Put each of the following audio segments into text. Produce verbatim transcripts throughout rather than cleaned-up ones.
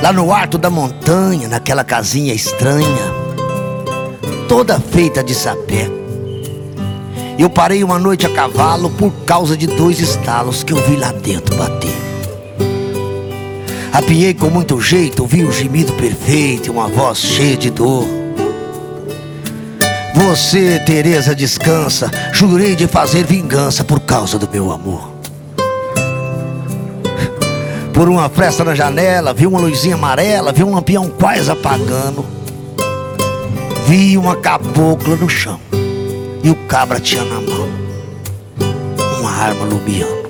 Lá no alto da montanha, naquela casinha estranha, toda feita de sapé, eu parei uma noite a cavalo por causa de dois estalos que eu vi lá dentro bater. Apiei com muito jeito, ouvi um gemido perfeito e uma voz cheia de dor. Você, Teresa, descansa, jurei de fazer vingança por causa do meu amor. Por uma fresta na janela, vi uma luzinha amarela, vi um lampião quase apagando. Vi uma cabocla no chão e o cabra tinha na mão uma arma lumiando.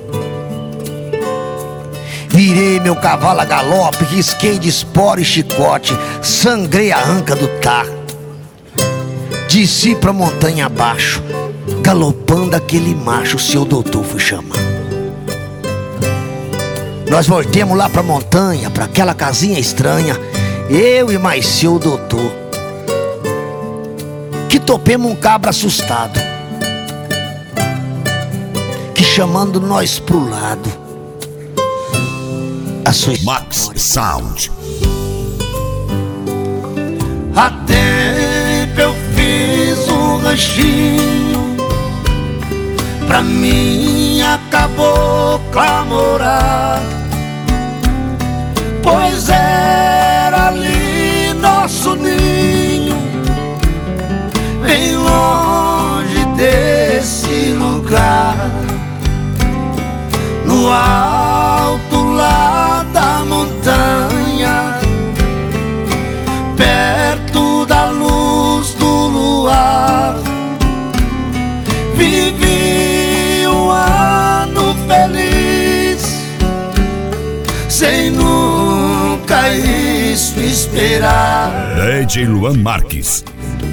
Virei meu cavalo a galope, risquei de espora e chicote, sangrei a anca do tar. Desci pra montanha abaixo, galopando aquele macho, seu doutor foi chamar. Nós voltemos lá pra montanha, pra aquela casinha estranha, eu e mais seu doutor, que topemos um cabra assustado, que chamando nós pro lado, a sua Max Sound. Há tempo eu fiz um ranchinho pra minha cabocla morar, pois era ali nosso ninho, bem longe desse lugar, no alto lá da montanha, perto da luz do luar. Vivi um ano feliz, sem nunca isso esperar. D J Luan Marques.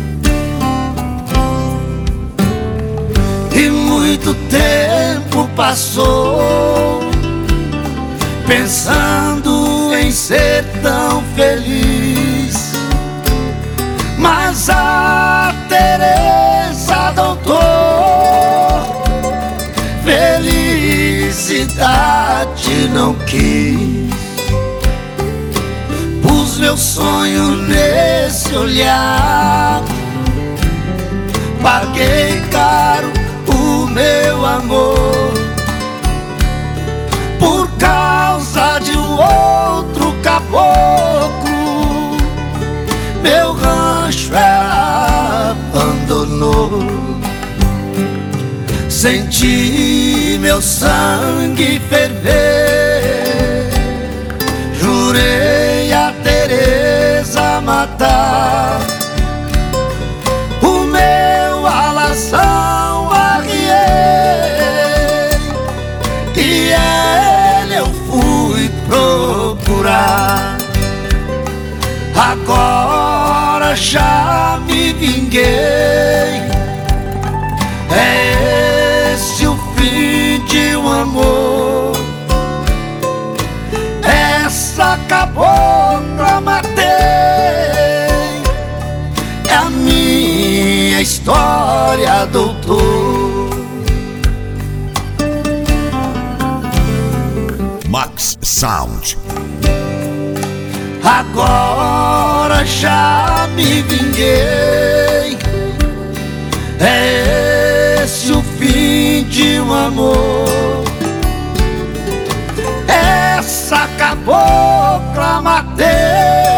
E muito tempo passou, pensando em ser tão feliz, mas a Teresa, doutor, felicidade não quis. Pus meu sonho nesse olhar, paguei caro o meu amor, por causa de um outro caboclo, meu rancho ela abandonou. Senti meu sangue ferver, jurei a Teresa matar, o meu alazão arriei, e ele eu fui procurar. Agora já me vinguei, é esse o fim de um amor. Essa cabocla matei, é a minha história, doutor. Max Sound. Agora já me vinguei, é esse o fim de um amor. Essa cabocla matei,